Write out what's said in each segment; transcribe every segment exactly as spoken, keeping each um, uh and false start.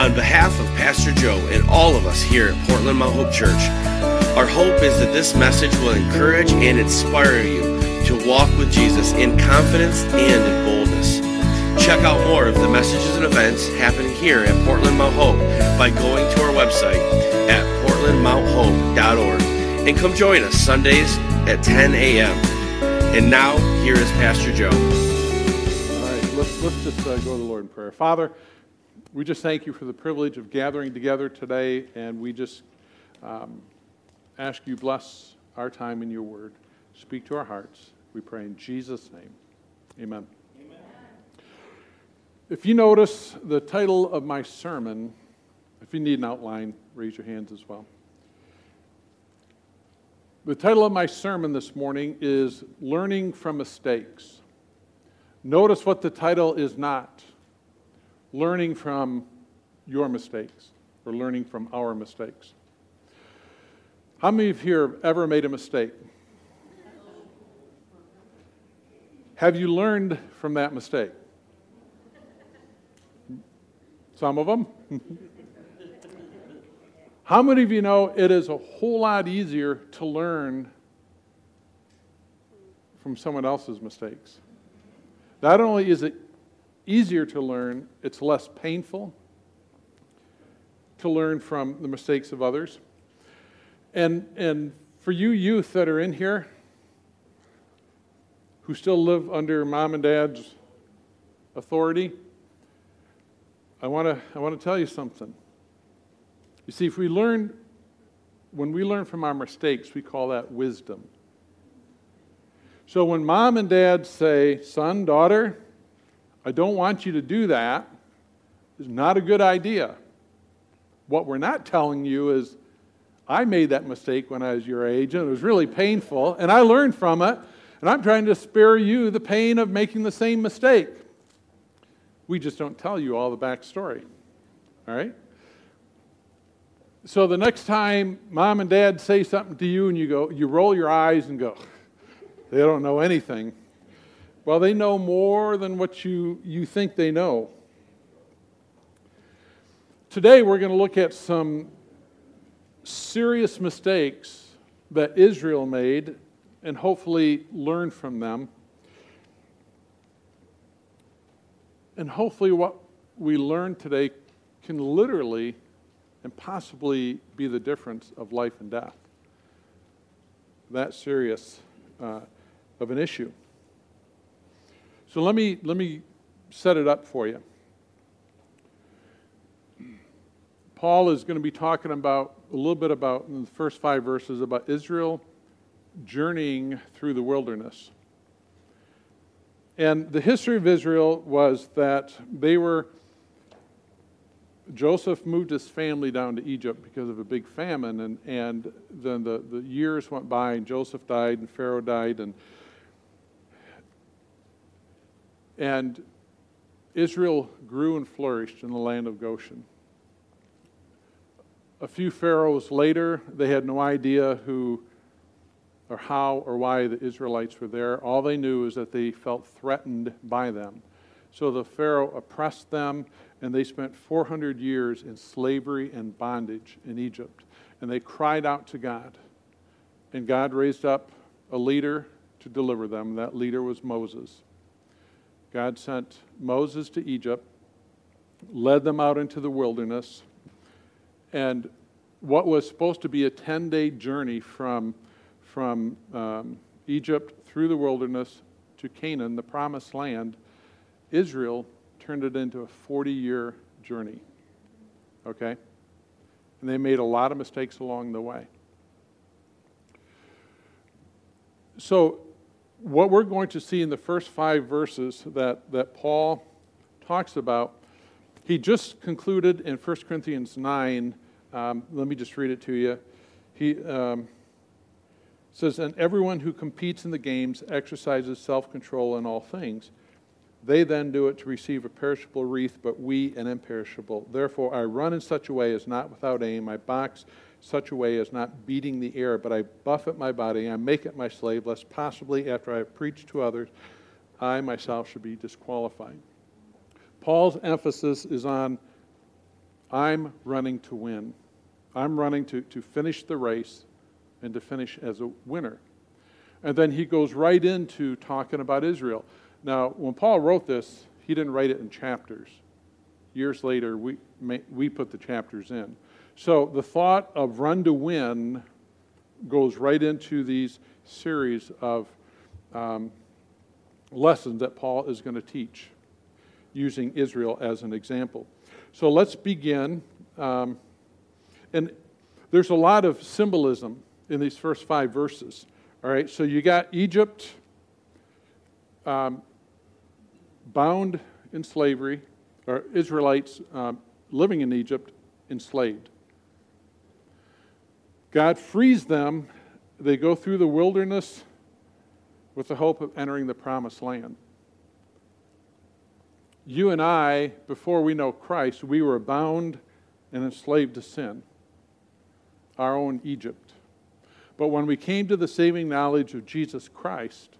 On behalf of Pastor Joe and all of us here at Portland Mount Hope Church, our hope is that this message will encourage and inspire you to walk with Jesus in confidence and in boldness. Check out more of the messages and events happening here at Portland Mount Hope by going to our website at portland mount hope dot org and come join us Sundays at ten a.m. And now, here is Pastor Joe. All right, let's, let's just uh, go to the Lord in prayer. Father, we just thank you for the privilege of gathering together today, and we just um, ask you bless our time in your word. Speak to our hearts. We pray in Jesus' name. Amen. Amen. If you notice the title of my sermon, if you need an outline, raise your hands as well. The title of my sermon this morning is Learning from Mistakes. Notice what the title is not. Learning from your mistakes, or learning from our mistakes. How many of you here have ever made a mistake? Have you learned from that mistake? Some of them. How many of you know it is a whole lot easier to learn from someone else's mistakes? Not only is it easier to learn, it's less painful to learn from the mistakes of others. And, and for you youth that are in here who still live under mom and dad's authority, I want to I want to tell you something. You see, if we learn, when we learn from our mistakes, we call that wisdom. So when mom and dad say, son, daughter, I don't want you to do that, it's not a good idea. What we're not telling you is, I made that mistake when I was your age, and it was really painful, and I learned from it, and I'm trying to spare you the pain of making the same mistake. We just don't tell you all the backstory, all right? So the next time mom and dad say something to you and you go, you roll your eyes and go, they don't know anything. Well, they know more than what you, you think they know. Today we're going to look at some serious mistakes that Israel made and hopefully learn from them. And hopefully what we learn today can literally and possibly be the difference of life and death. That serious uh, of an issue. So let me let me set it up for you. Paul is going to be talking about a little bit about in the first five verses about Israel journeying through the wilderness. And the history of Israel was that they were Joseph moved his family down to Egypt because of a big famine, and, and then the, the years went by, and Joseph died, and Pharaoh died, and and Israel grew and flourished in the land of Goshen. A few pharaohs later, they had no idea who or how or why the Israelites were there. All they knew is that they felt threatened by them. So the Pharaoh oppressed them, and they spent four hundred years in slavery and bondage in Egypt. And they cried out to God. And God raised up a leader to deliver them. That leader was Moses. God sent Moses to Egypt, led them out into the wilderness, and what was supposed to be a ten-day journey from, from um, Egypt through the wilderness to Canaan, the promised land, Israel turned it into a forty-year journey, okay? And they made a lot of mistakes along the way. So what we're going to see in the first five verses that, that Paul talks about, he just concluded in First Corinthians nine. Um, let me just read it to you. He um, says, and everyone who competes in the games exercises self-control in all things. They then do it to receive a perishable wreath, but we an imperishable. Therefore I run in such a way as not without aim. I box such a way as not beating the air, but I buffet my body. I make it my slave, lest possibly after I have preached to others, I myself should be disqualified. Paul's emphasis is on I'm running to win. I'm running to, to finish the race and to finish as a winner. And then he goes right into talking about Israel. Now, when Paul wrote this, he didn't write it in chapters. Years later, we we put the chapters in. So the thought of run to win goes right into these series of um, lessons that Paul is going to teach, using Israel as an example. So let's begin. Um, and there's a lot of symbolism in these first five verses. All right, so you got Egypt um, bound in slavery, or Israelites um, living in Egypt enslaved. God frees them. They go through the wilderness with the hope of entering the promised land. You and I, before we know Christ, we were bound and enslaved to sin, our own Egypt. But when we came to the saving knowledge of Jesus Christ,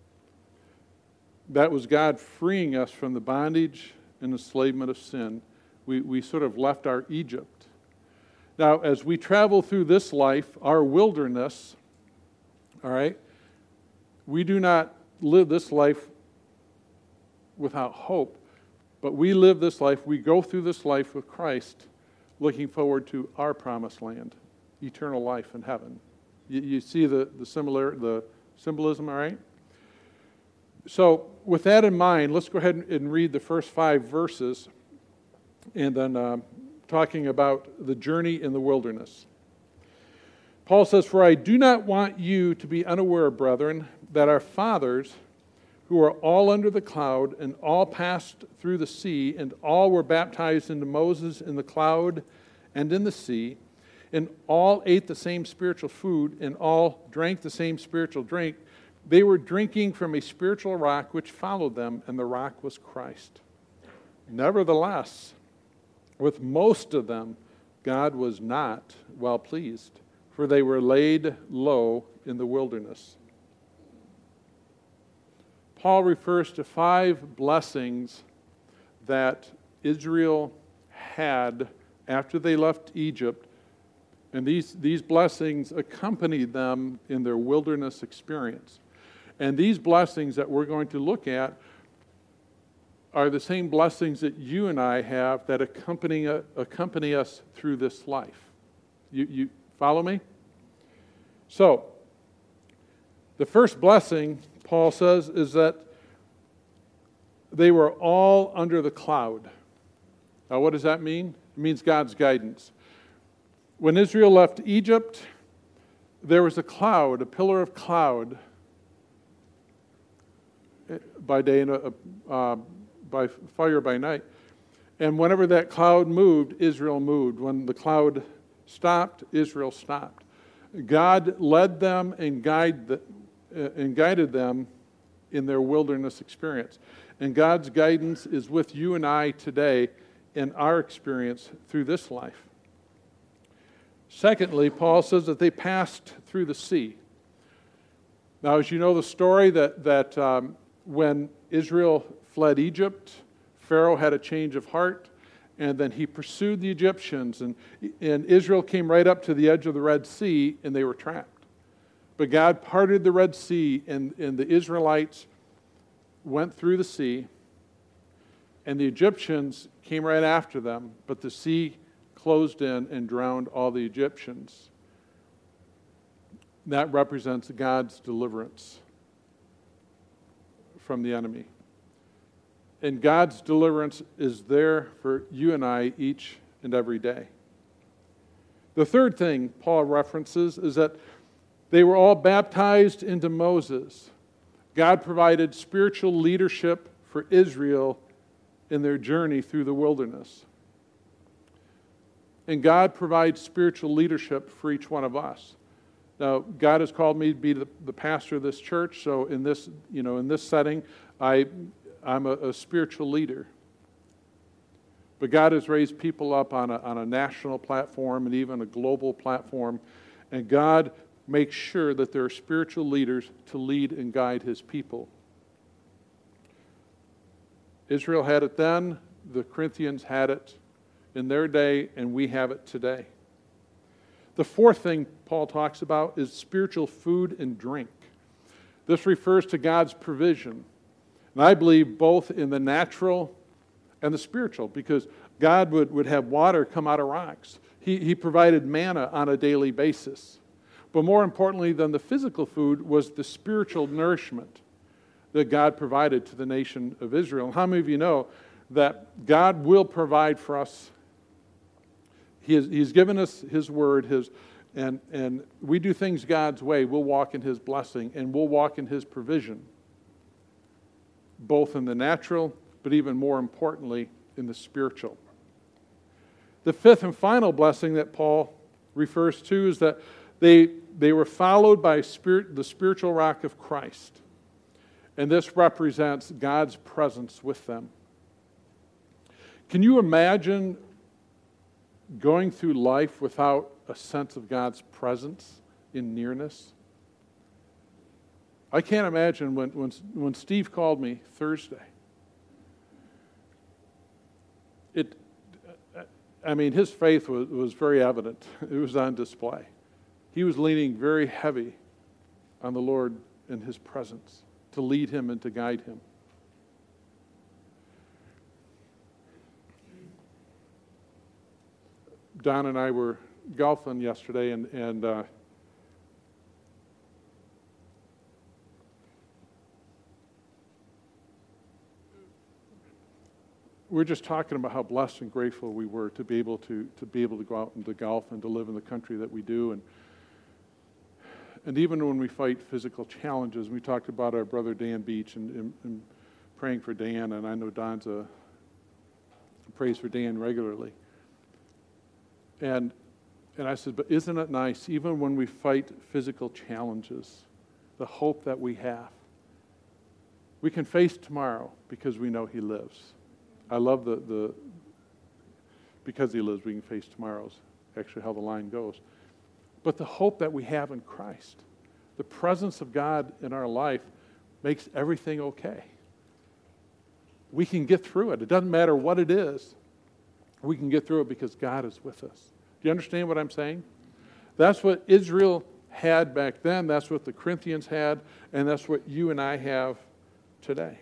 that was God freeing us from the bondage and enslavement of sin. We, we sort of left our Egypt. Now, as we travel through this life, our wilderness, all right, we do not live this life without hope, but we live this life, we go through this life with Christ, looking forward to our promised land, eternal life in heaven. You, you see the, the similar, the symbolism, all right? So with that in mind, let's go ahead and read the first five verses, and then uh, talking about the journey in the wilderness. Paul says, "For I do not want you to be unaware, brethren, that our fathers, who are all under the cloud, and all passed through the sea, and all were baptized into Moses in the cloud and in the sea, and all ate the same spiritual food, and all drank the same spiritual drink. They were drinking from a spiritual rock which followed them, and the rock was Christ. Nevertheless, with most of them, God was not well pleased, for they were laid low in the wilderness." Paul refers to five blessings that Israel had after they left Egypt, and these, these blessings accompanied them in their wilderness experience. And these blessings that we're going to look at are the same blessings that you and I have that accompany, accompany us through this life. You, you follow me? So, the first blessing, Paul says, is that they were all under the cloud. Now, what does that mean? It means God's guidance. When Israel left Egypt, there was a cloud, a pillar of cloud by day and a, uh, by fire by night. And whenever that cloud moved, Israel moved. When the cloud stopped, Israel stopped. God led them and, guide the, uh, and guided them in their wilderness experience. And God's guidance is with you and I today in our experience through this life. Secondly, Paul says that they passed through the sea. Now, as you know the story, that, that um, when Israel fled Egypt, Pharaoh had a change of heart, and then he pursued the Egyptians, and, and Israel came right up to the edge of the Red Sea, and they were trapped. But God parted the Red Sea, and, and the Israelites went through the sea, and the Egyptians came right after them, but the sea closed in and drowned all the Egyptians. That represents God's deliverance from the enemy. And God's deliverance is there for you and I each and every day. The third thing Paul references is that they were all baptized into Moses. God provided spiritual leadership for Israel in their journey through the wilderness. And God provides spiritual leadership for each one of us. Now, God has called me to be the, the pastor of this church, so in this, you know, in this setting, I, I'm a, a spiritual leader. But God has raised people up on a, on a national platform and even a global platform, and God makes sure that there are spiritual leaders to lead and guide His people. Israel had it then, the Corinthians had it in their day, and we have it today. The fourth thing Paul talks about is spiritual food and drink. This refers to God's provision. And I believe both in the natural and the spiritual, because God would, would have water come out of rocks. He, he provided manna on a daily basis. But more importantly than the physical food was the spiritual nourishment that God provided to the nation of Israel. How many of you know that God will provide for us? He has, he's given us His word, His, and, and we do things God's way. We'll walk in His blessing, and we'll walk in His provision, both in the natural, but even more importantly, in the spiritual. The fifth and final blessing that Paul refers to is that they, they were followed by spirit, the spiritual rock of Christ. And this represents God's presence with them. Can you imagine going through life without a sense of God's presence in nearness? I can't imagine when, when, when Steve called me Thursday. It, I mean, his faith was, was very evident. It was on display. He was leaning very heavy on the Lord and His presence to lead him and to guide him. Don and I were golfing yesterday, and, and uh, we're just talking about how blessed and grateful we were to be able to to be able to go out and to golf and to live in the country that we do, and and even when we fight physical challenges, we talked about our brother Dan Beach and, and, and praying for Dan, and I know Don's a prays for Dan regularly. And and I said, but isn't it nice, even when we fight physical challenges, the hope that we have? We can face tomorrow because we know He lives. I love the, the because He lives, we can face tomorrow's actually how the line goes. But the hope that we have in Christ, the presence of God in our life makes everything okay. We can get through it. It doesn't matter what it is. We can get through it because God is with us. Do you understand what I'm saying? That's what Israel had back then. That's what the Corinthians had. And that's what you and I have today.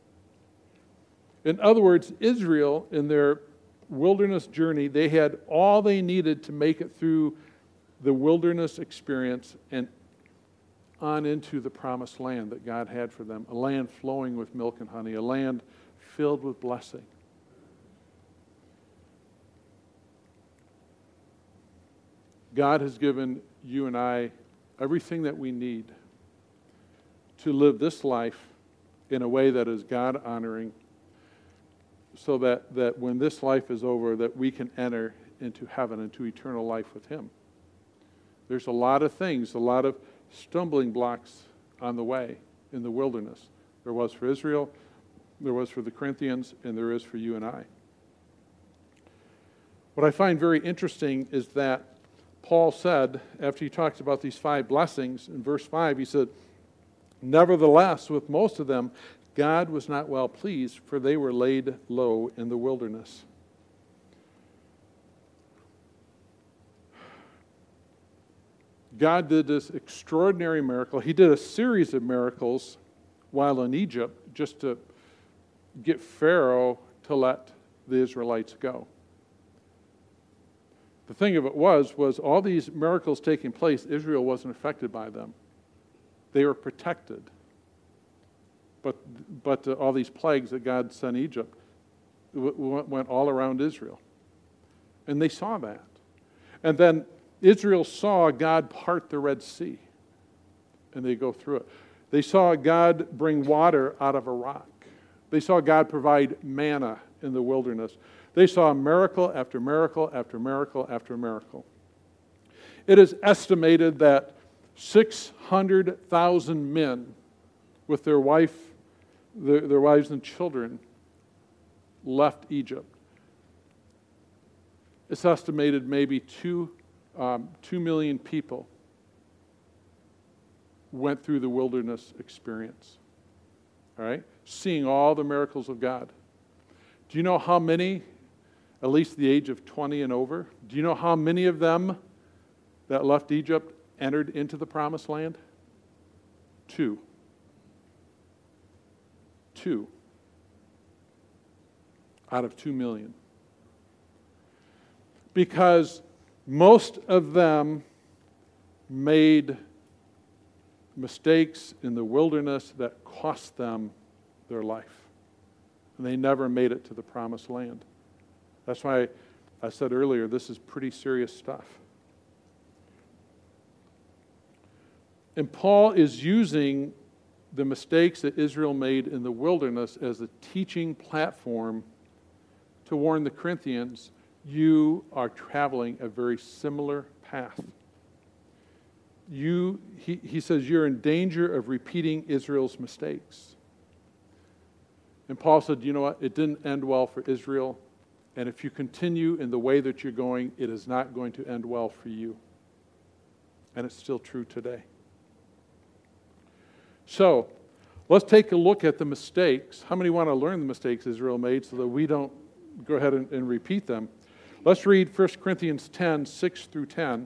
In other words, Israel, in their wilderness journey, they had all they needed to make it through the wilderness experience and on into the promised land that God had for them, a land flowing with milk and honey, a land filled with blessing. God has given you and I everything that we need to live this life in a way that is God-honoring, so that, that when this life is over, that we can enter into heaven, into eternal life with Him. There's a lot of things, a lot of stumbling blocks on the way in the wilderness. There was for Israel, there was for the Corinthians, and there is for you and I. What I find very interesting is that Paul said, after he talks about these five blessings, in verse five, he said, nevertheless, with most of them, God was not well pleased, for they were laid low in the wilderness. God did this extraordinary miracle. He did a series of miracles while in Egypt just to get Pharaoh to let the Israelites go. The thing of it was, was all these miracles taking place, Israel wasn't affected by them. They were protected. But but uh, all these plagues that God sent Egypt w- w- went all around Israel. And they saw that. And then Israel saw God part the Red Sea. And they go through it. They saw God bring water out of a rock. They saw God provide manna in the wilderness. They saw miracle after miracle after miracle after miracle. It is estimated that six hundred thousand men with their wife, their, their wives and children left Egypt. It's estimated maybe two, um, two million people went through the wilderness experience. All right? Seeing all the miracles of God. Do you know how many at least the age of twenty and over. Do you know how many of them that left Egypt entered into the promised land? Two. Two. Out of two million. Because most of them made mistakes in the wilderness that cost them their life. And they never made it to the promised land. That's why I said earlier, this is pretty serious stuff. And Paul is using the mistakes that Israel made in the wilderness as a teaching platform to warn the Corinthians, you are traveling a very similar path. You, he, he says, you're in danger of repeating Israel's mistakes. And Paul said, you know what? It didn't end well for Israel. And if you continue in the way that you're going, it is not going to end well for you. And it's still true today. So, let's take a look at the mistakes. How many want to learn the mistakes Israel made so that we don't go ahead and, and repeat them? Let's read First Corinthians ten, six through ten.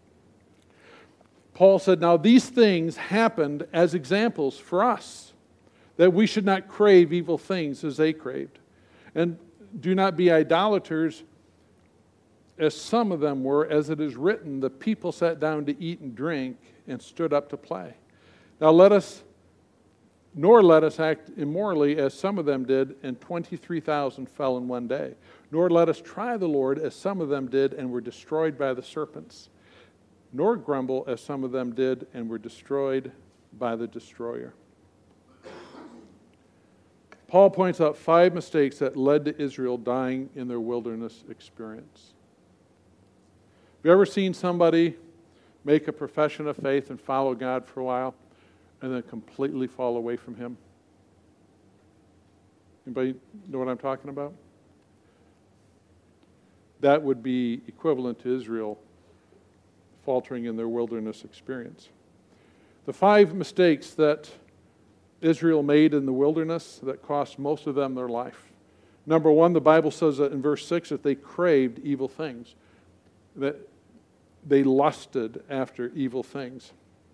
Paul said, now these things happened as examples for us, that we should not crave evil things as they craved. And do not be idolaters, as some of them were, as it is written, the people sat down to eat and drink and stood up to play. Now let us, nor let us act immorally, as some of them did, and twenty-three thousand fell in one day. Nor let us try the Lord, as some of them did, and were destroyed by the serpents. Nor grumble, as some of them did, and were destroyed by the destroyer. Paul points out five mistakes that led to Israel dying in their wilderness experience. Have you ever seen somebody make a profession of faith and follow God for a while and then completely fall away from Him? Anybody know what I'm talking about? That would be equivalent to Israel faltering in their wilderness experience. The five mistakes that Israel made in the wilderness that cost most of them their life. Number one, the Bible says that in verse six that they craved evil things, that they lusted after evil things.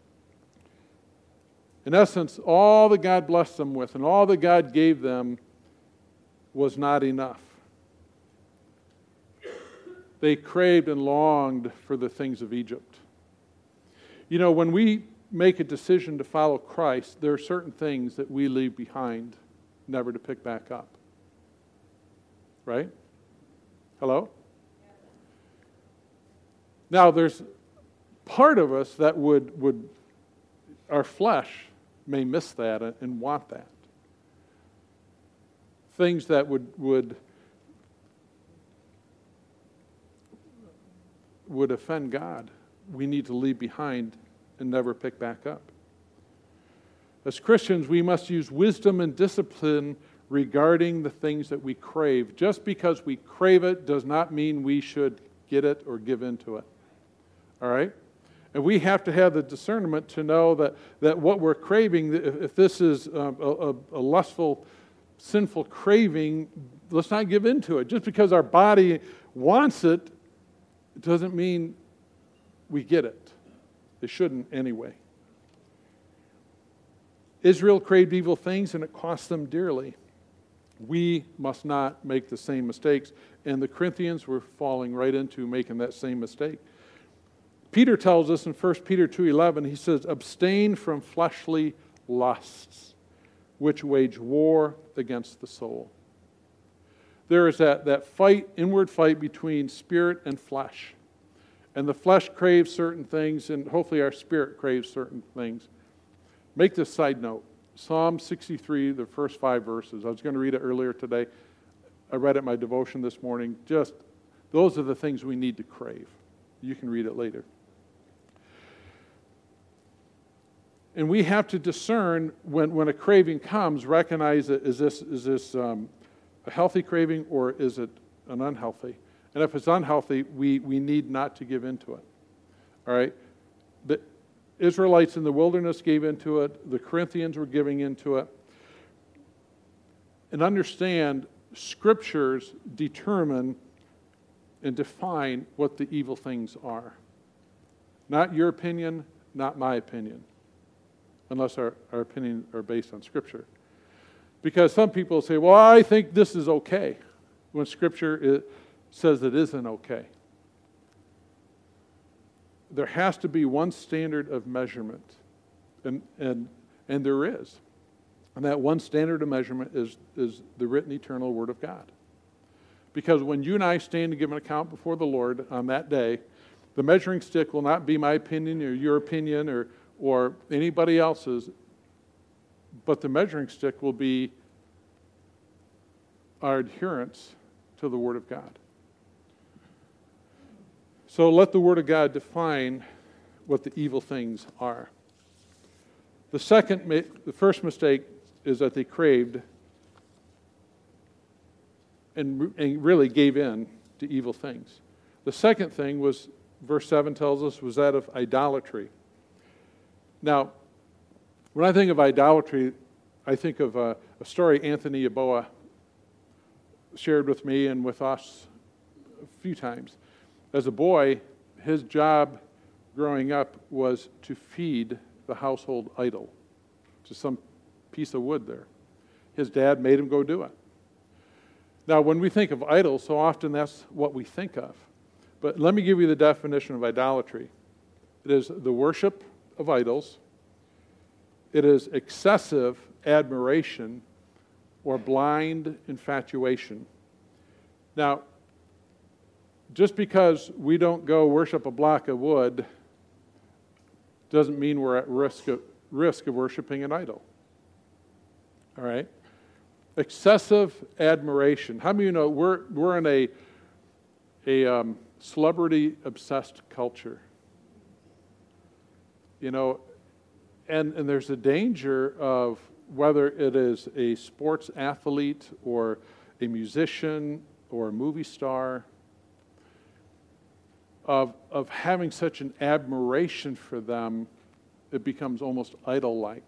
In essence, all that God blessed them with and all that God gave them was not enough. They craved and longed for the things of Egypt. You know, when we make a decision to follow Christ, there are certain things that we leave behind, never to pick back up. Right? Hello? Now, there's part of us that would, would our flesh may miss that and want that. Things that would would would offend God, we need to leave behind and never pick back up. As Christians, we must use wisdom and discipline regarding the things that we crave. Just because we crave it does not mean we should get it or give in to it. All right? And we have to have the discernment to know that, that what we're craving, if this is a, a, a lustful, sinful craving, let's not give in to it. Just because our body wants it, it doesn't mean we get it. It shouldn't anyway. Israel craved evil things and it cost them dearly. We must not make the same mistakes. And the Corinthians were falling right into making that same mistake. Peter tells us in First Peter two eleven, he says, abstain from fleshly lusts, which wage war against the soul. There is that, that fight, inward fight between spirit and flesh. And the flesh craves certain things, and hopefully our spirit craves certain things. Make this side note. Psalm sixty-three, the first five verses. I was going to read it earlier today. I read it in my devotion this morning. Just, those are the things we need to crave. You can read it later. And we have to discern when, when a craving comes, recognize it, is this, is this um, a healthy craving or is it an unhealthy? And if it's unhealthy, we, we need not to give into it. All right? The Israelites in the wilderness gave into it. The Corinthians were giving into it. And understand, scriptures determine and define what the evil things are. Not your opinion, not my opinion, unless our, our opinions are based on Scripture. Because some people say, well, I think this is okay, when Scripture is, says it isn't okay. There has to be one standard of measurement, and and and there is. And that one standard of measurement is, is the written eternal Word of God. Because when you and I stand to give an account before the Lord on that day, the measuring stick will not be my opinion or your opinion or, or anybody else's, but the measuring stick will be our adherence to the Word of God. So let the Word of God define what the evil things are. The second, the first mistake is that they craved and, and really gave in to evil things. The second thing was, verse seven tells us, was that of idolatry. Now, when I think of idolatry, I think of a, a story Anthony Yeboah shared with me and with us a few times. As a boy, his job growing up was to feed the household idol to some piece of wood there. His dad made him go do it. Now, when we think of idols, so often that's what we think of. But let me give you the definition of idolatry. It is the worship of idols. It is excessive admiration or blind infatuation. Now, just because we don't go worship a block of wood doesn't mean we're at risk of, risk of worshiping an idol. All right? Excessive admiration. How many of you know we're, we're in a, a um, celebrity-obsessed culture? You know, and, and there's a danger of whether it is a sports athlete or a musician or a movie star, of, of having such an admiration for them, it becomes almost idol-like.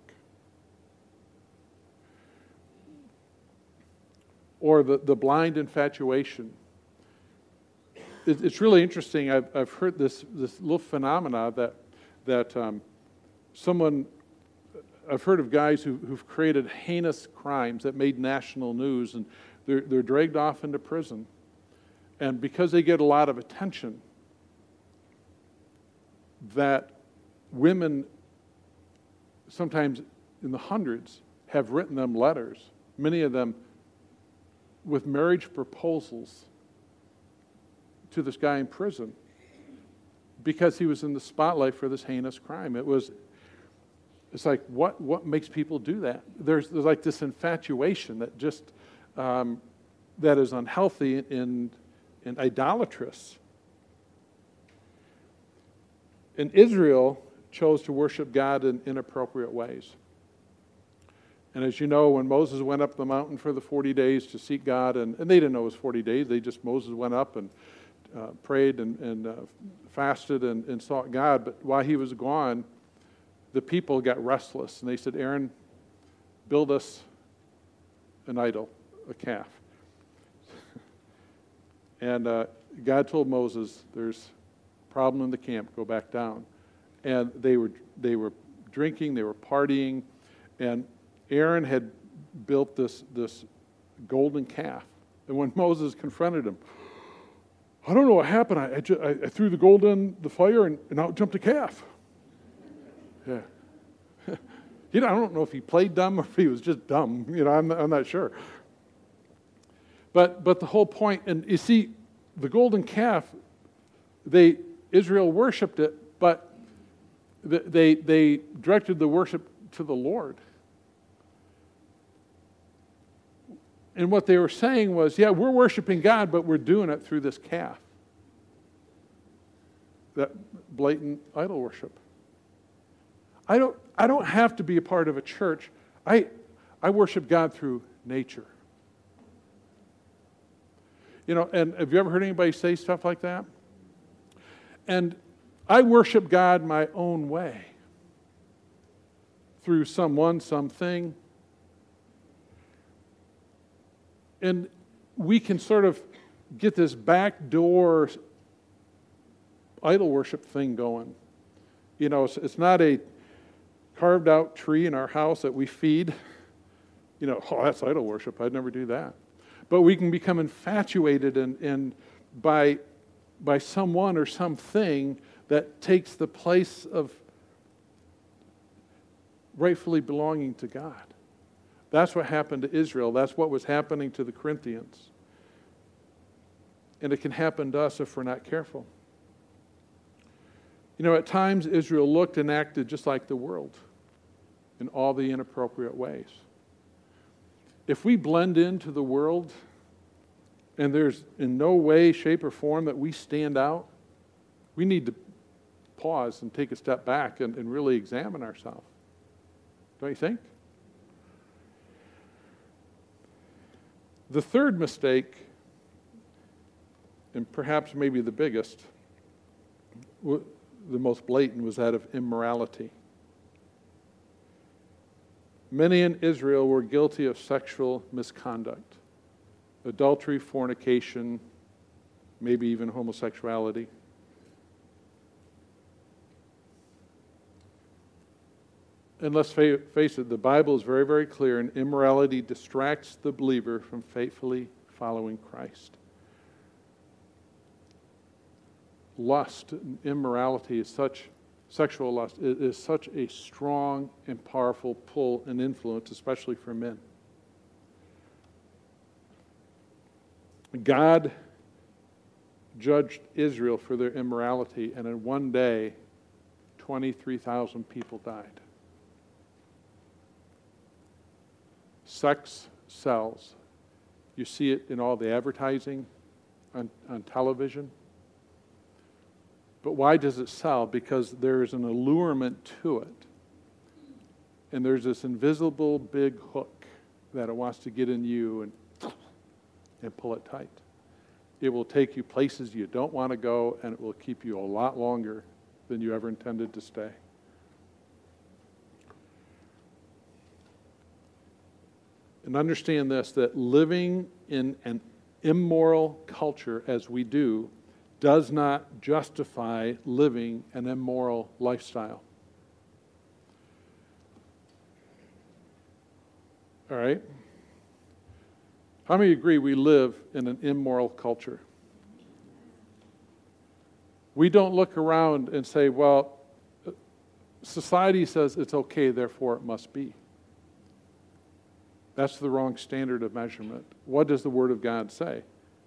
Or the, the blind infatuation. It, it's really interesting. I've, I've heard this, this little phenomena that, that um, someone, I've heard of guys who, who've created heinous crimes that made national news, and they're, they're dragged off into prison. And because they get a lot of attention, that women, sometimes in the hundreds, have written them letters, many of them with marriage proposals to this guy in prison because he was in the spotlight for this heinous crime. It was, it's like, what, what makes people do that? There's, there's like this infatuation that just, um, that is unhealthy and, and idolatrous. And Israel chose to worship God in inappropriate ways. And as you know, when Moses went up the mountain for the forty days to seek God, and, and they didn't know it was forty days, they just, Moses went up and uh, prayed and, and uh, fasted and, and sought God. But while he was gone, the people got restless. And they said, Aaron, build us an idol, a calf. and uh, God told Moses, there's a problem in the camp, go back down. And they were they were drinking, they were partying, and Aaron had built this, this golden calf. And when Moses confronted him, I don't know what happened. I, I, just, I, I threw the gold in the fire and, and out jumped a calf. Yeah. you know, I don't know if he played dumb or if he was just dumb. You know, I'm, I'm not sure. But but the whole point, and you see, the golden calf, they Israel worshipped it, but they they directed the worship to the Lord. And what they were saying was, yeah, we're worshiping God, but we're doing it through this calf. That blatant idol worship. I don't I don't have to be a part of a church. I I worship God through nature. You know, and have you ever heard anybody say stuff like that? And I worship God my own way. Through someone, something. And we can sort of get this backdoor idol worship thing going. You know, it's, it's not a carved out tree in our house that we feed. You know, oh, that's idol worship. I'd never do that. But we can become infatuated and, and by, by someone or something that takes the place of rightfully belonging to God. That's what happened to Israel. That's what was happening to the Corinthians. And it can happen to us if we're not careful. You know, at times Israel looked and acted just like the world in all the inappropriate ways. If we blend into the world and there's in no way, shape, or form that we stand out, we need to pause and take a step back and, and really examine ourselves. Don't you think? The third mistake, and perhaps maybe the biggest, the most blatant, was that of immorality. Many in Israel were guilty of sexual misconduct, adultery, fornication, maybe even homosexuality. And let's face it, the Bible is very, very clear, and immorality distracts the believer from faithfully following Christ. Lust and immorality is such, sexual lust is such a strong and powerful pull and influence, especially for men. God judged Israel for their immorality, and in one day, twenty-three thousand people died. Sex sells. You see it in all the advertising on, on television. But why does it sell? Because there is an allurement to it. And there's this invisible big hook that it wants to get in you and, and pull it tight. It will take you places you don't want to go, and it will keep you a lot longer than you ever intended to stay. And understand this, that living in an immoral culture as we do does not justify living an immoral lifestyle. All right? How many agree we live in an immoral culture? We don't look around and say, well, society says it's okay, therefore it must be. That's the wrong standard of measurement. What does the Word of God say?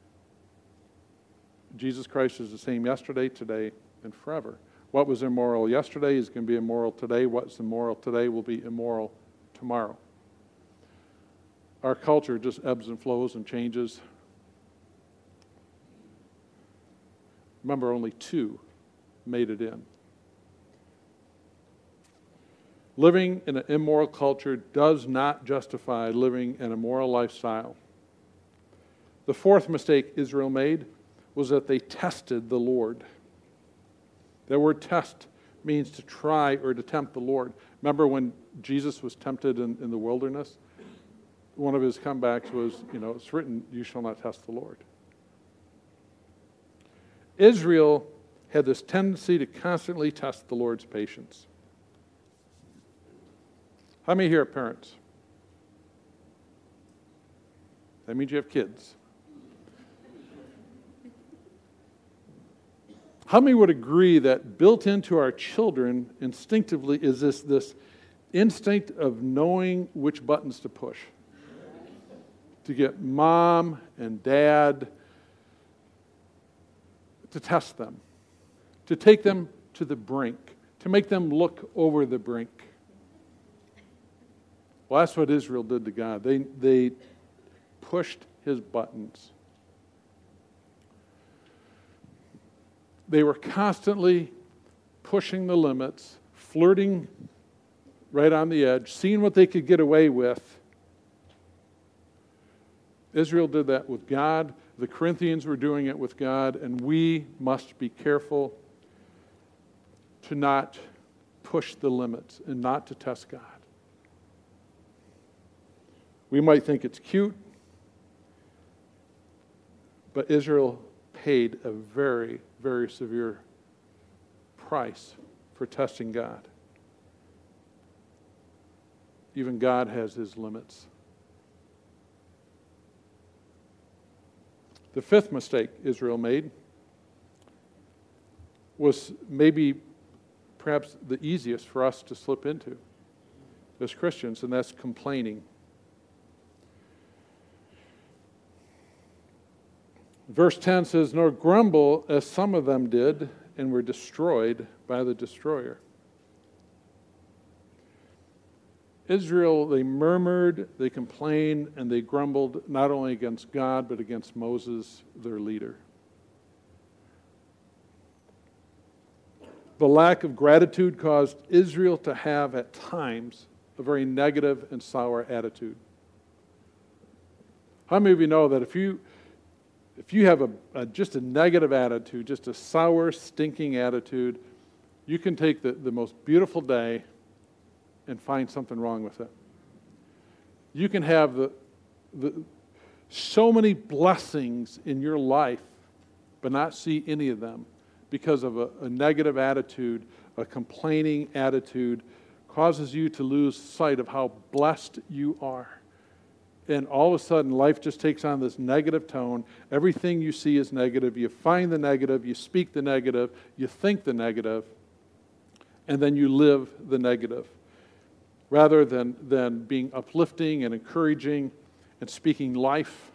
Jesus Christ is the same yesterday, today, and forever. What was immoral yesterday is going to be immoral today. What's immoral today will be immoral tomorrow. Our culture just ebbs and flows and changes. Remember, only two made it in. Living in an immoral culture does not justify living an immoral lifestyle. The fourth mistake Israel made was that they tested the Lord. That word test means to try or to tempt the Lord. Remember when Jesus was tempted in, in the wilderness? One of his comebacks was, you know, it's written, you shall not test the Lord. Israel had this tendency to constantly test the Lord's patience. How many here are parents? That means you have kids. How many would agree that built into our children instinctively is this, this instinct of knowing which buttons to push? To get mom and dad to test them, to take them to the brink, to make them look over the brink. Well, that's what Israel did to God. They, they pushed his buttons. They were constantly pushing the limits, flirting right on the edge, seeing what they could get away with. Israel did that with God. The Corinthians were doing it with God, and we must be careful to not push the limits and not to test God. We might think it's cute, But Israel paid a very, very severe price for testing God. Even God has his limits. The fifth mistake Israel made was maybe perhaps the easiest for us to slip into as Christians, and that's complaining. Verse ten says, "Nor grumble as some of them did, and were destroyed by the destroyer." Israel, they murmured, they complained, and they grumbled not only against God, but against Moses, their leader. The lack of gratitude caused Israel to have, at times, a very negative and sour attitude. How many of you know that if you if you have a, a just a negative attitude, just a sour, stinking attitude, you can take the, the most beautiful day and find something wrong with it. You can have the, the so many blessings in your life, but not see any of them because of a, a negative attitude, a complaining attitude, causes you to lose sight of how blessed you are. And all of a sudden, life just takes on this negative tone. Everything you see is negative. You find the negative, you speak the negative, you think the negative, and then you live the negative. Rather than, than being uplifting and encouraging and speaking life.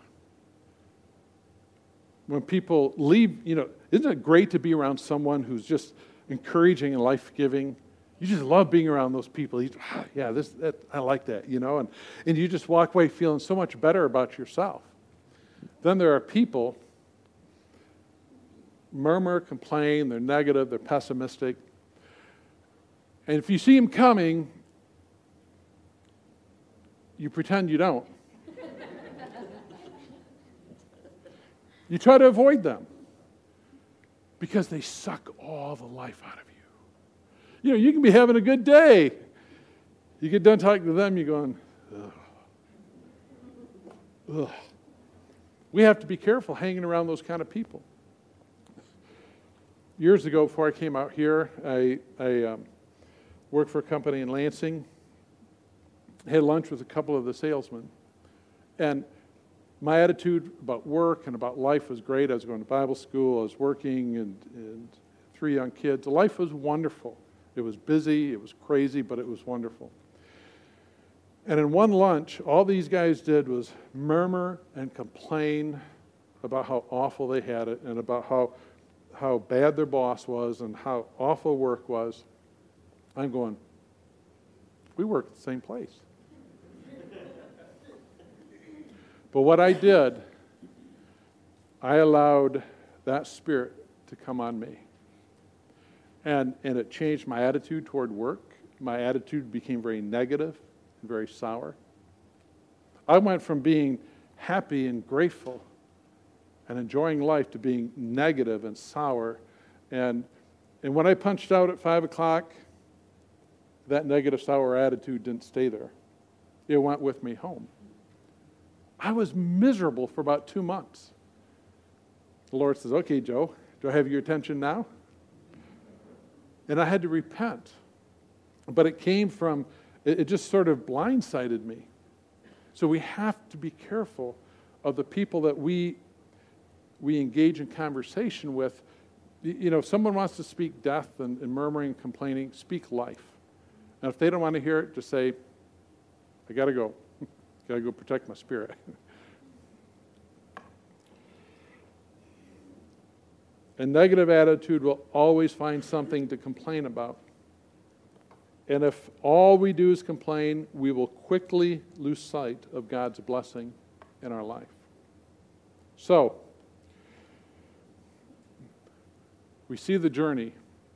When people leave, you know, isn't it great to be around someone who's just encouraging and life-giving? You just love being around those people. You, ah, yeah, this, that, I like that, you know, and, and you just walk away feeling so much better about yourself. Then there are people murmur, complain, they're negative, they're pessimistic. And if you see them coming, you pretend you don't. You try to avoid them because they suck all the life out of you. You know, you can be having a good day. You get done talking to them, you're going, ugh. Ugh. We have to be careful hanging around those kind of people. Years ago, before I came out here, I, I um, worked for a company in Lansing. I had lunch with a couple of the salesmen. And my attitude about work and about life was great. I was going to Bible school, I was working, and, and three young kids. Life was wonderful. It was busy, it was crazy, but it was wonderful. And in one lunch, all these guys did was murmur and complain about how awful they had it and about how, how bad their boss was and how awful work was. I'm going, we work at the same place. But what I did, I allowed that spirit to come on me. And, and it changed my attitude toward work. My attitude became very negative and very sour. I went from being happy and grateful and enjoying life to being negative and sour. And, and when I punched out at five o'clock, that negative, sour attitude didn't stay there. It went with me home. I was miserable for about two months. The Lord says, okay, Joe, do I have your attention now? And I had to repent. But it came from, it, it just sort of blindsided me. So we have to be careful of the people that we, we engage in conversation with. You know, if someone wants to speak death and, and murmuring and complaining, speak life. And if they don't want to hear it, just say, I got to go. Got to go protect my spirit. A negative attitude will always find something to complain about. And if all we do is complain, we will quickly lose sight of God's blessing in our life. So, we see the journey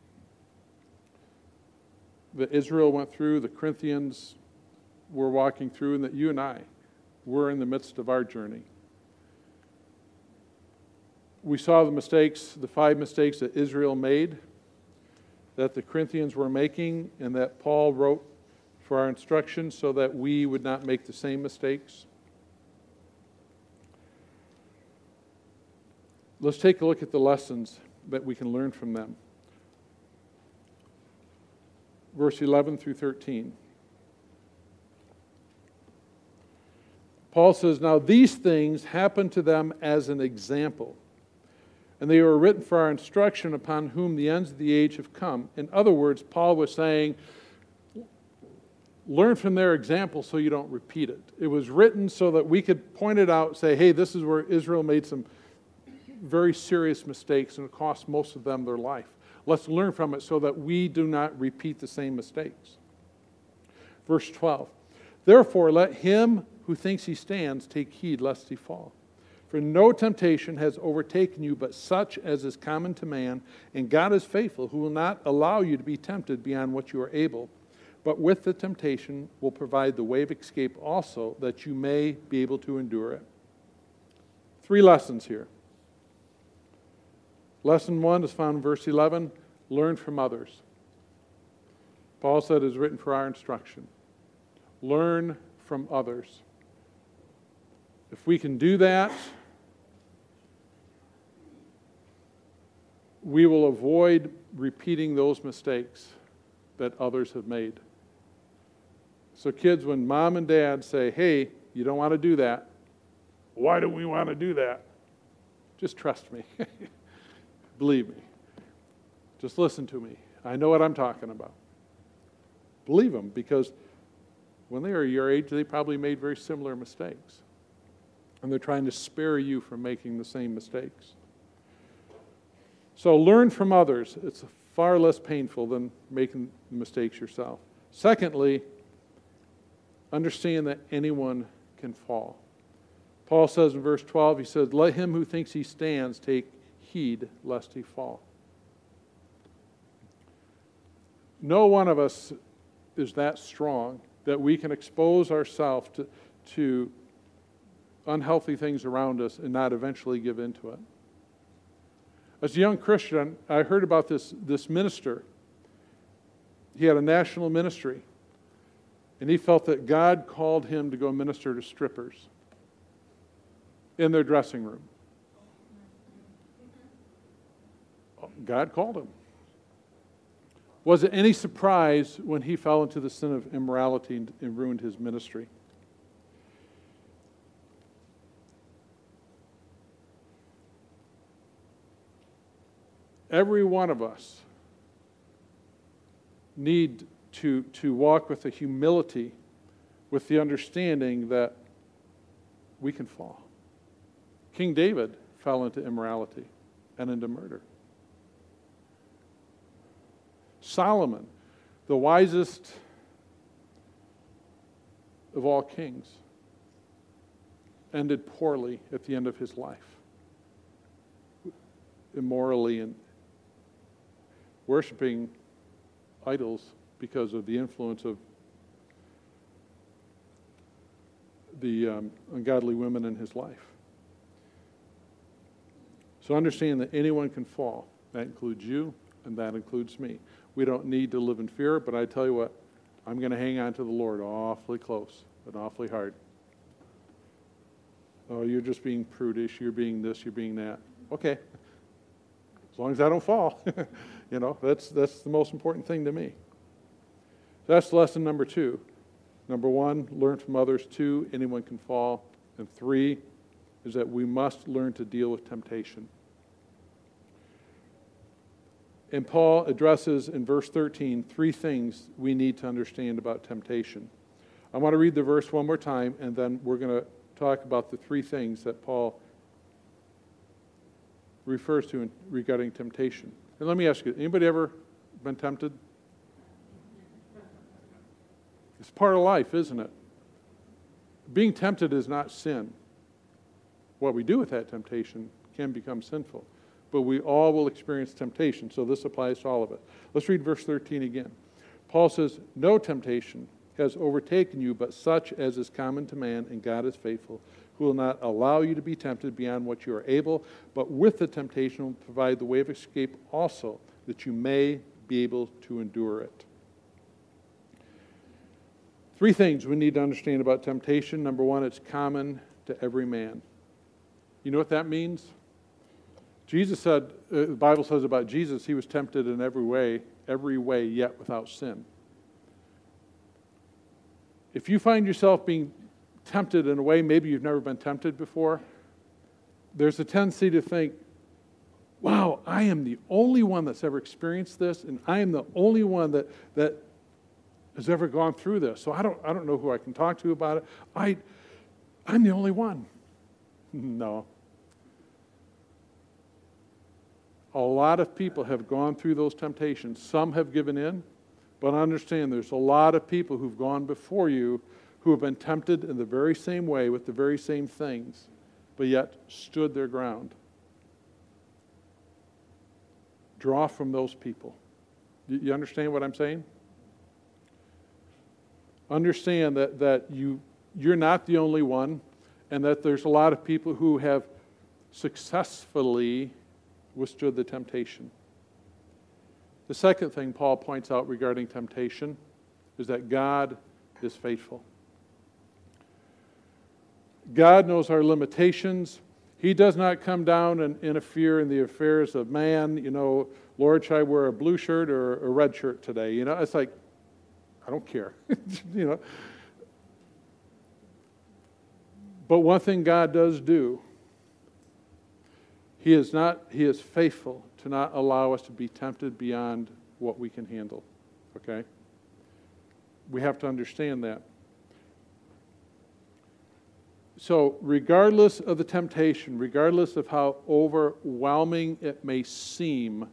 that Israel went through, the Corinthians were walking through, and that you and I were in the midst of our journey. We saw the mistakes, the five mistakes that Israel made, that the Corinthians were making, and that Paul wrote for our instruction so that we would not make the same mistakes. Let's take a look at the lessons that we can learn from them. Verse eleven through thirteen. Paul says, "Now these things happened to them as an example, and they were written for our instruction, upon whom the ends of the age have come." In other words, Paul was saying, learn from their example so you don't repeat it. It was written so that we could point it out, say, hey, this is where Israel made some very serious mistakes, and it cost most of them their life. Let's learn from it so that we do not repeat the same mistakes. Verse twelve, "Therefore let him who thinks he stands take heed lest he fall. For no temptation has overtaken you but such as is common to man, and God is faithful, who will not allow you to be tempted beyond what you are able, but with the temptation will provide the way of escape also, that you may be able to endure it." Three lessons here. Lesson one is found in verse eleven, learn from others. Paul said it is written for our instruction. Learn from others. If we can do that, we will avoid repeating those mistakes that others have made. So kids, when mom and dad say, hey, you don't want to do that, why do we want to do that? Just trust me. Believe me. Just listen to me. I know what I'm talking about. Believe them, because when they were your age, they probably made very similar mistakes. And they're trying to spare you from making the same mistakes. So learn from others. It's far less painful than making mistakes yourself. Secondly, understand that anyone can fall. Paul says in verse twelve, he says, let him who thinks he stands take heed lest he fall. No one of us is that strong that we can expose ourselves to, to unhealthy things around us and not eventually give in to it. As a young Christian, I heard about this, this minister. He had a national ministry, and he felt that God called him to go minister to strippers in their dressing room. God called him. Was it any surprise when he fell into the sin of immorality and, and ruined his ministry? Every one of us need to, to walk with a humility, with the understanding that we can fall. King David fell into immorality and into murder. Solomon, the wisest of all kings, ended poorly at the end of his life, immorally and worshiping idols because of the influence of the um, ungodly women in his life. So understand that anyone can fall. That includes you, and that includes me. We don't need to live in fear, but I tell you what, I'm going to hang on to the Lord awfully close and awfully hard. Oh, you're just being prudish, you're being this, you're being that. Okay. As long as I don't fall. You know, that's that's the most important thing to me. That's lesson number two. Number one, learn from others. Two, anyone can fall. And three is that we must learn to deal with temptation. And Paul addresses in verse thirteen three things we need to understand about temptation. I want to read the verse one more time, and then we're going to talk about the three things that Paul refers to in regarding temptation. And let me ask you, anybody ever been tempted? It's part of life, isn't it? Being tempted is not sin. What we do with that temptation can become sinful. But we all will experience temptation, so this applies to all of us. Let's read verse thirteen again. Paul says, no temptation has overtaken you but such as is common to man, and God is faithful, who will not allow you to be tempted beyond what you are able, but with the temptation will provide the way of escape also, that you may be able to endure it. Three things we need to understand about temptation. Number one, it's common to every man. You know what that means? Jesus said, uh, the Bible says about Jesus, he was tempted in every way, every way, yet without sin. If you find yourself being tempted in a way maybe you've never been tempted before, there's a tendency to think, wow, I am the only one that's ever experienced this, and I am the only one that that has ever gone through this. So I don't I don't know who I can talk to about it. I I'm the only one. No. A lot of people have gone through those temptations. Some have given in, but understand there's a lot of people who've gone before you who have been tempted in the very same way with the very same things, but yet stood their ground. Draw from those people. You understand what I'm saying? Understand that, that you, you're not the only one, and that there's a lot of people who have successfully withstood the temptation. The second thing Paul points out regarding temptation is that God is faithful. God knows our limitations. He does not come down and interfere in the affairs of man. You know, Lord, should I wear a blue shirt or a red shirt today? You know, it's like, I don't care. You know. But one thing God does do, He is not, He is faithful to not allow us to be tempted beyond what we can handle. Okay? We have to understand that. So, regardless of the temptation, regardless of how overwhelming it may seem,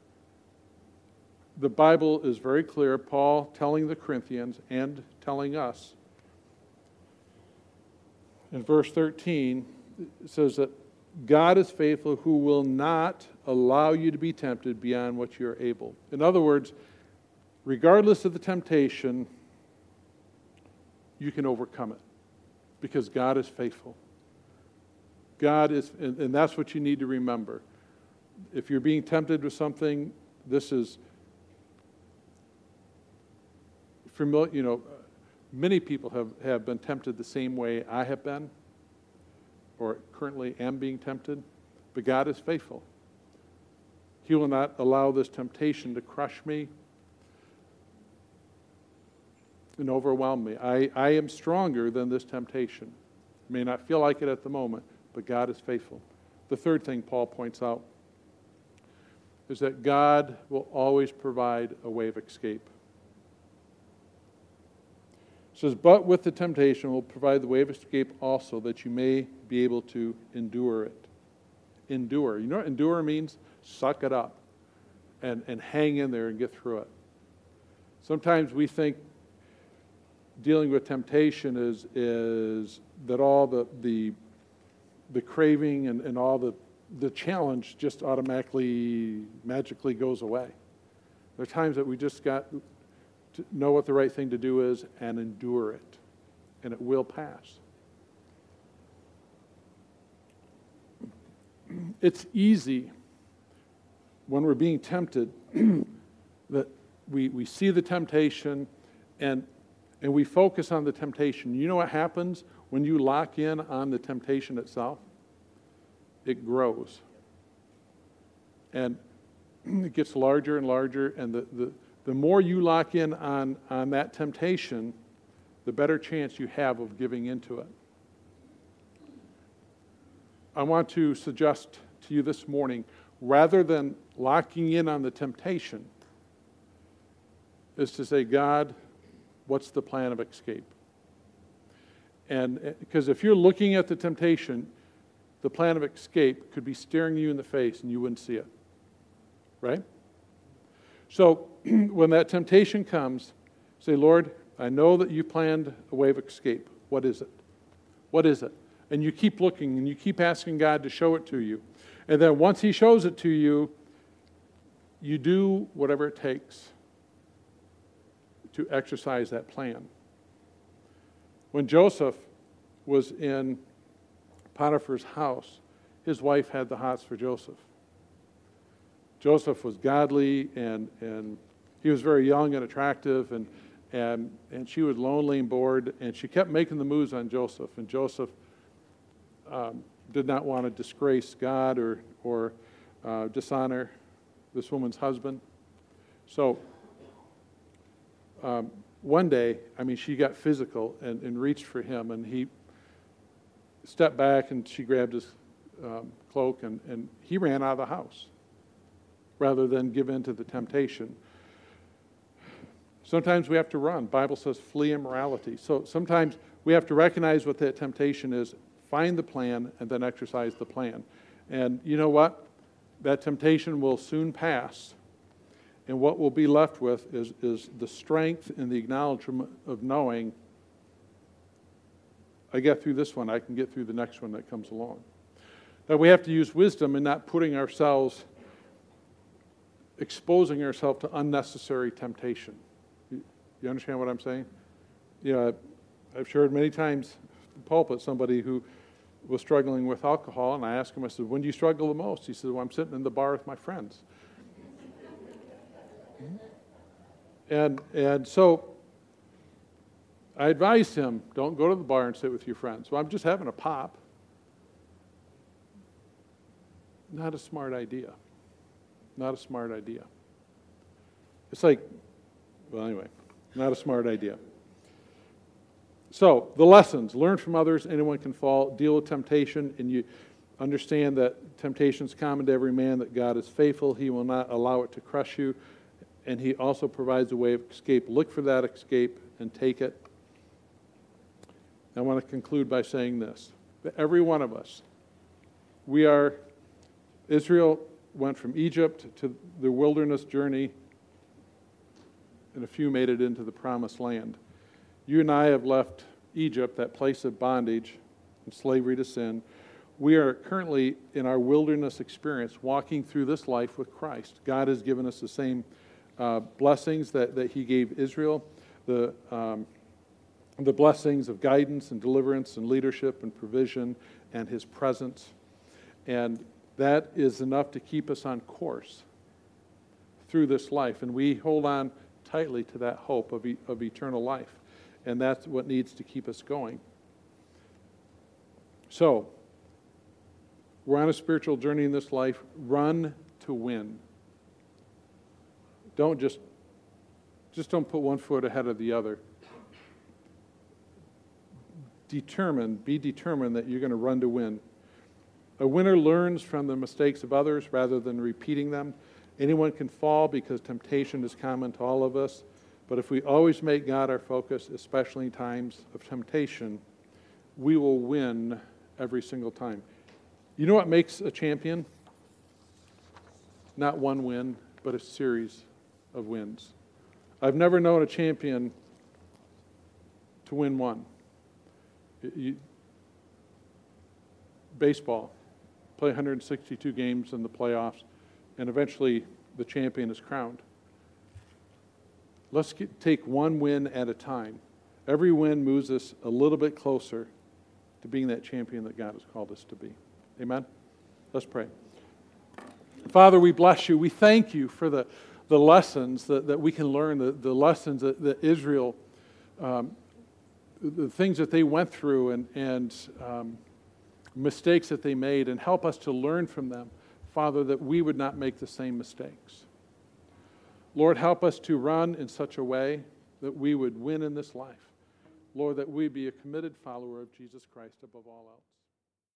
the Bible is very clear, Paul telling the Corinthians and telling us. In verse thirteen, it says that God is faithful who will not allow you to be tempted beyond what you are able. In other words, regardless of the temptation, you can overcome it. Because God is faithful. God is, and, and that's what you need to remember. If you're being tempted with something, this is familiar. You know, many people have, have been tempted the same way I have been, or currently am being tempted. But God is faithful. He will not allow this temptation to crush me and overwhelm me. I, I am stronger than this temptation. May not feel like it at the moment, but God is faithful. The third thing Paul points out is that God will always provide a way of escape. It says, but with the temptation will provide the way of escape also, that you may be able to endure it. Endure. You know what endure means? Suck it up and, and hang in there and get through it. Sometimes we think dealing with temptation is is that all the the, the craving and, and all the, the challenge just automatically, magically goes away. There are times that we just got to know what the right thing to do is and endure it, and it will pass. It's easy when we're being tempted that we, we see the temptation and And we focus on the temptation. You know what happens when you lock in on the temptation itself? It grows. And it gets larger and larger. And the, the, the more you lock in on, on that temptation, the better chance you have of giving into it. I want to suggest to you this morning, rather than locking in on the temptation, is to say, God, what's the plan of escape? And because if you're looking at the temptation, the plan of escape could be staring you in the face and you wouldn't see it. Right? So when that temptation comes, say, Lord, I know that you planned a way of escape. What is it? What is it? And you keep looking and you keep asking God to show it to you. And then once He shows it to you, you do whatever it takes to exercise that plan. When Joseph was in Potiphar's house, his wife had the hots for Joseph. Joseph was godly, and, and he was very young and attractive, and, and, and she was lonely and bored, and she kept making the moves on Joseph. And Joseph um, did not want to disgrace God or, or uh, dishonor this woman's husband. So um, one day, I mean, she got physical and, and reached for him, and he stepped back, and she grabbed his um, cloak, and, and he ran out of the house rather than give in to the temptation. Sometimes we have to run. The Bible says flee immorality. So sometimes we have to recognize what that temptation is, find the plan, and then exercise the plan. And you know what? That temptation will soon pass. And what we'll be left with is, is the strength and the acknowledgement of knowing, I get through this one, I can get through the next one that comes along. Now we have to use wisdom in not putting ourselves, exposing ourselves to unnecessary temptation. You, you understand what I'm saying? You know, I've shared many times in the pulpit somebody who was struggling with alcohol, and I asked him, I said, when do you struggle the most? He said, well, I'm sitting in the bar with my friends. And and so I advised him, don't go to the bar and sit with your friends. Well, I'm just having a pop. Not a smart idea. Not a smart idea. It's like, well, anyway, not a smart idea. So, the lessons. Learn from others. Anyone can fall. Deal with temptation. And you understand that temptation is common to every man, that God is faithful. He will not allow it to crush you. And He also provides a way of escape. Look for that escape and take it. I want to conclude by saying this. That every one of us, we are, Israel went from Egypt to the wilderness journey, and a few made it into the promised land. You and I have left Egypt, that place of bondage and slavery to sin. We are currently in our wilderness experience, walking through this life with Christ. God has given us the same uh, blessings that, that He gave Israel, the, um, the blessings of guidance and deliverance and leadership and provision and His presence. And that is enough to keep us on course through this life. And we hold on tightly to that hope of, e- of eternal life. And that's what needs to keep us going. So, we're on a spiritual journey in this life. Run to win. Don't just, just don't put one foot ahead of the other. Determine, be determined that you're going to run to win. A winner learns from the mistakes of others rather than repeating them. Anyone can fall because temptation is common to all of us. But if we always make God our focus, especially in times of temptation, we will win every single time. You know what makes a champion? Not one win, but a series of wins. I've never known a champion to win one. You, baseball, play one hundred sixty-two games in the playoffs, and eventually the champion is crowned. Let's get, take one win at a time. Every win moves us a little bit closer to being that champion that God has called us to be. Amen? Let's pray. Father, we bless you. We thank you for the, the lessons that, that we can learn, the, the lessons that, that Israel, um, the things that they went through and, and um, mistakes that they made, and help us to learn from them, Father, that we would not make the same mistakes. Lord, help us to run in such a way that we would win in this life. Lord, that we be a committed follower of Jesus Christ above all else.